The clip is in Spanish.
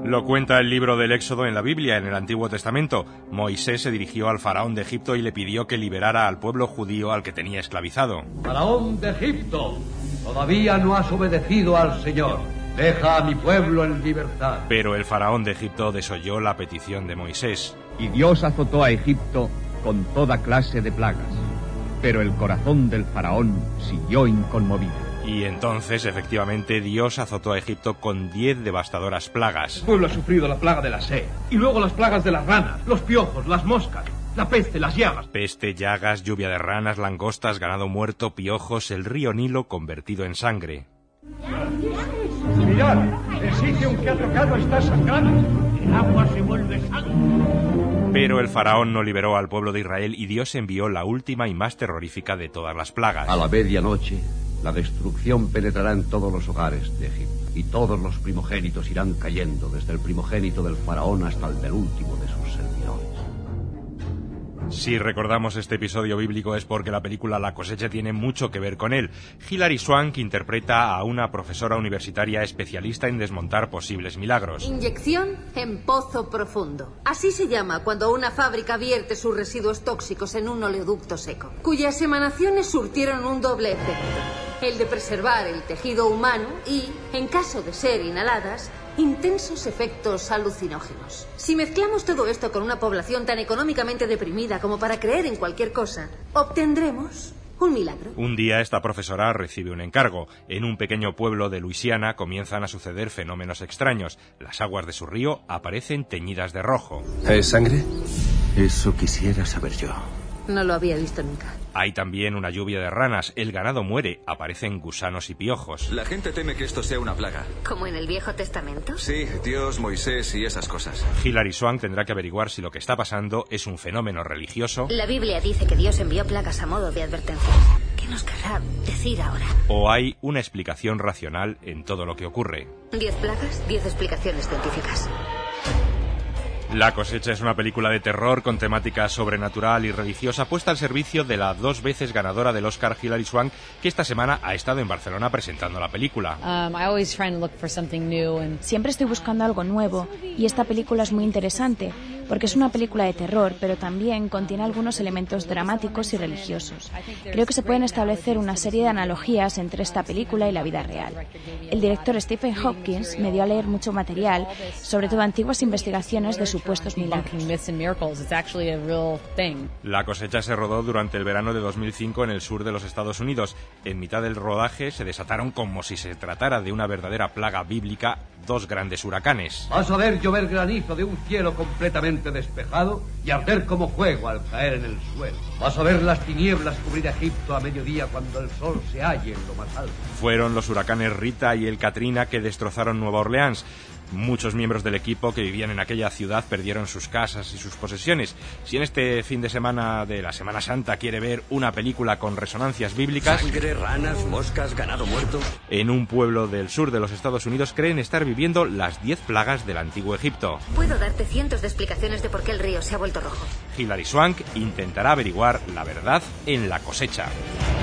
Lo cuenta el libro del Éxodo en la Biblia, en el Antiguo Testamento. Moisés se dirigió al faraón de Egipto y le pidió que liberara al pueblo judío al que tenía esclavizado. Faraón de Egipto, todavía no has obedecido al Señor. Deja a mi pueblo en libertad. Pero el faraón de Egipto desoyó la petición de Moisés. Y Dios azotó a Egipto con toda clase de plagas. Pero el corazón del faraón siguió inconmovido. Y entonces, efectivamente, Dios azotó a Egipto con 10 devastadoras plagas. El pueblo ha sufrido la plaga de la sed, y luego las plagas de las ranas, los piojos, las moscas, la peste, las llagas. Peste, llagas, lluvia de ranas, langostas, ganado muerto, piojos, el río Nilo convertido en sangre. Mirad, el sitio en que ha tocado está sangrando. El agua se vuelve sangre. Pero el faraón no liberó al pueblo de Israel y Dios envió la última y más terrorífica de todas las plagas. A la medianoche, la destrucción penetrará en todos los hogares de Egipto, y todos los primogénitos irán cayendo, desde el primogénito del faraón hasta el del último de sus servidores. Si recordamos este episodio bíblico es porque la película La cosecha tiene mucho que ver con él. Hilary Swank interpreta a una profesora universitaria especialista en desmontar posibles milagros. Inyección en pozo profundo. Así se llama cuando una fábrica vierte sus residuos tóxicos en un oleoducto seco, cuyas emanaciones surtieron un doble efecto: el de preservar el tejido humano y, en caso de ser inhaladas, intensos efectos alucinógenos. Si mezclamos todo esto con una población tan económicamente deprimida como para creer en cualquier cosa, obtendremos un milagro. Un día esta profesora recibe un encargo. En un pequeño pueblo de Luisiana comienzan a suceder fenómenos extraños. Las aguas de su río aparecen teñidas de rojo. ¿Es sangre? Eso quisiera saber yo. No lo había visto nunca. Hay también una lluvia de ranas, el ganado muere, aparecen gusanos y piojos. La gente teme que esto sea una plaga. ¿Como en el Viejo Testamento? Sí, Dios, Moisés y esas cosas. Hilary Swank tendrá que averiguar si lo que está pasando es un fenómeno religioso. La Biblia dice que Dios envió plagas a modo de advertencia. ¿Qué nos querrá decir ahora? O hay una explicación racional en todo lo que ocurre. 10 plagas, 10 explicaciones científicas. La cosecha es una película de terror con temática sobrenatural y religiosa puesta al servicio de la 2 veces ganadora del Oscar Hilary Swank, que esta semana ha estado en Barcelona presentando la película. Siempre estoy buscando algo nuevo y esta película es muy interesante porque es una película de terror, pero también contiene algunos elementos dramáticos y religiosos. Creo que se pueden establecer una serie de analogías entre esta película y la vida real. El director Stephen Hopkins me dio a leer mucho material, sobre todo antiguas investigaciones de supuestos milagros. La cosecha se rodó durante el verano de 2005 en el sur de los Estados Unidos. En mitad del rodaje se desataron, como si se tratara de una verdadera plaga bíblica, 2 grandes huracanes. Vas a ver llover granizo de un cielo completamente despejado y arder como fuego al caer en el suelo. Vas a ver las tinieblas cubrir Egipto a mediodía cuando el sol se halle en lo más alto. Fueron los huracanes Rita y el Katrina que destrozaron Nueva Orleans. Muchos miembros del equipo que vivían en aquella ciudad perdieron sus casas y sus posesiones. Si en este fin de semana de la Semana Santa quiere ver una película con resonancias bíblicas... Sangre, ranas, moscas, ganado muerto... En un pueblo del sur de los Estados Unidos creen estar viviendo las 10 plagas del antiguo Egipto. Puedo darte cientos de explicaciones de por qué el río se ha vuelto rojo. Hilary Swank intentará averiguar la verdad en La cosecha.